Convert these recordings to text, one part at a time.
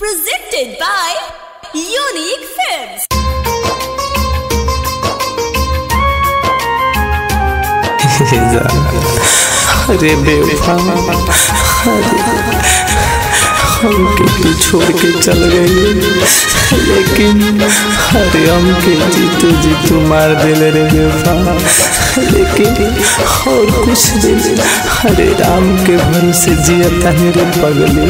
Presented by Unique Films. अरे बेवफा, हमके तू छोड़ के चल गई, लेकिन अरे हमके जीतू जीतू मार दिले रे बेवफा। लेकिन और कुछ दिन अरे राम के भरोसे जियता है रे पगली।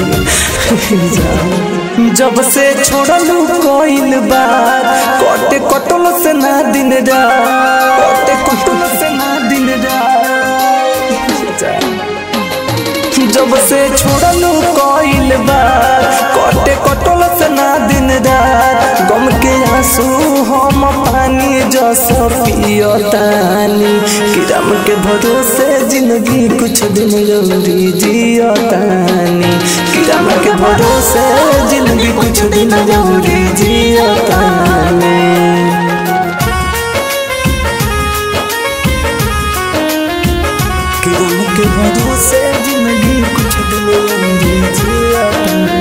जब से छोड़लू कोइल बार कोटे कटल से ना दिन रात, कोटे कटल से ना दिन रात। जब से छोड़लू कोइल बार कोटे कटल से ना दिन रात, गम के आंसू हम पानी जस पियतानी। किरम के भरोसे जिंदगी कुछ दिन जरूरी जियतानी। किरम के भरोसे जिंदगी कुछ दिन जरूरी जियतानी। किरम के भरोसे जिंदगी कुछ दिन जरूरी जियतानी।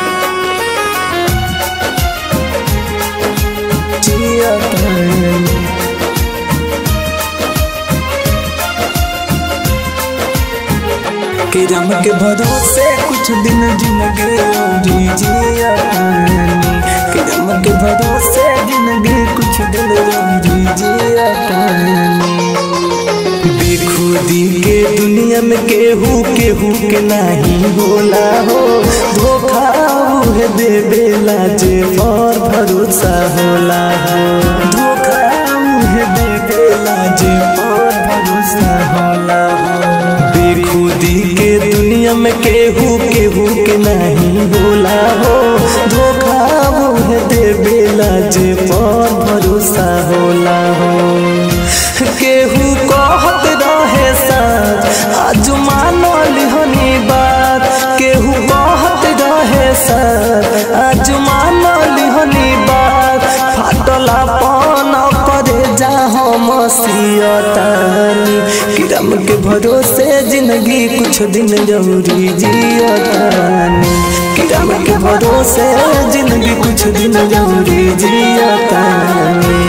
किरम के भरोसे कुछ दिन जिंदगी जियतानी। किरम के भरोसे जिंदगी कुछ दिन जियतानी। बेखुदी के दुनिया में केहू केहू के नहीं होला हो, धोखा है देवेला जे पर भरोसा होला हो। धोखा है देवेला जे पर भरोसा होला हो। बेखुदी के दुनिया में केहू केहू के नहीं होला हो, धोखा है देवेला जे पर भरोसा होला हो। केहू कहत रहे साथ आज मानो लिहनी बात, केहू कहत रहे साथ आज मानो लिहनी बात। फाटला पन करे जा हम सियतानी। किरम के भरोसे जिंदगी कुछ दिन जरूरी जियतानी। किरम के भरोसे जिंदगी कुछ दिन जरूरी जियतानी।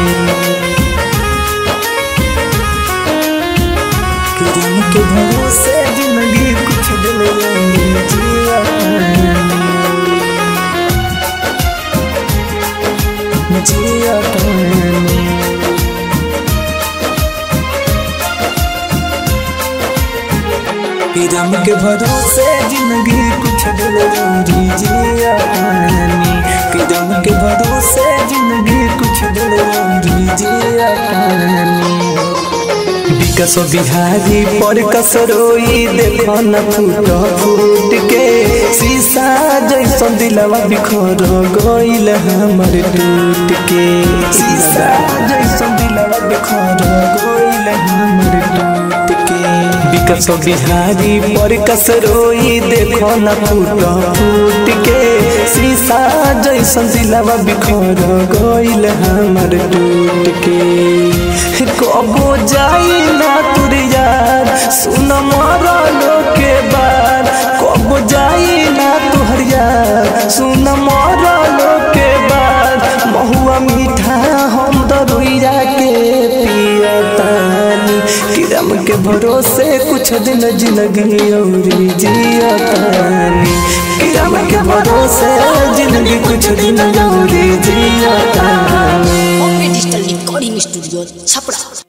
किरम के भरोसे जिंदगी कुछ दिन जरूरी जियतानी। किरम के भरोसे जिंदगी कुछ दिन जरूरी जियतानी। किरम के भरोसे जिंदगी कुछ दिन जरूरी जियतानी। विकास बिहारी पर कसरोई देखो न फूट फूट के, शीशा जैसा दिलवा बिखर गइल हमर टूट के। शीशा जैसा दिलवा बिखर गइल हमर टूट के। विकास बिहारी पर कसरोई देखो न फूट फूट के, शीशा जैसा दिलवा बिखर गइल हमर टूट के। कबो जाई ना तुर यार सुन मरलो के बाद, कबो जाई ना तुहर यार सुन मरलो के बाद। महुआ मीठा हम दरुइया के पियतानी। किरम के भरोसे कुछ दिन जिंदगी औरी जियतानी। किरम के भरोसे जिंदगी कुछ दिन औरी जियतानी। Digital recording studio Chhapra.